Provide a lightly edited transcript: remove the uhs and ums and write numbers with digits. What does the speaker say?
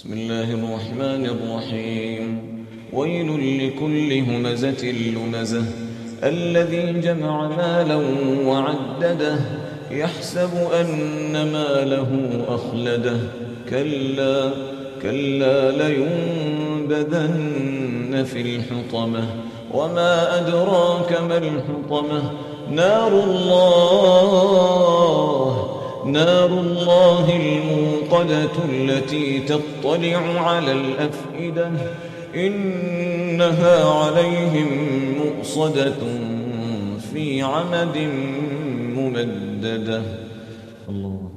بسم الله الرحمن الرحيم ويل لكل همزة لمزة الذي جمع مالا وعدده يحسب أن ماله أخلده كلا لينبذن في الحطمة وما أدراك ما الحطمة نار الله الموقدة التي تطلع على الأفئدة إنها عليهم مؤصدة في عمد ممددة. الله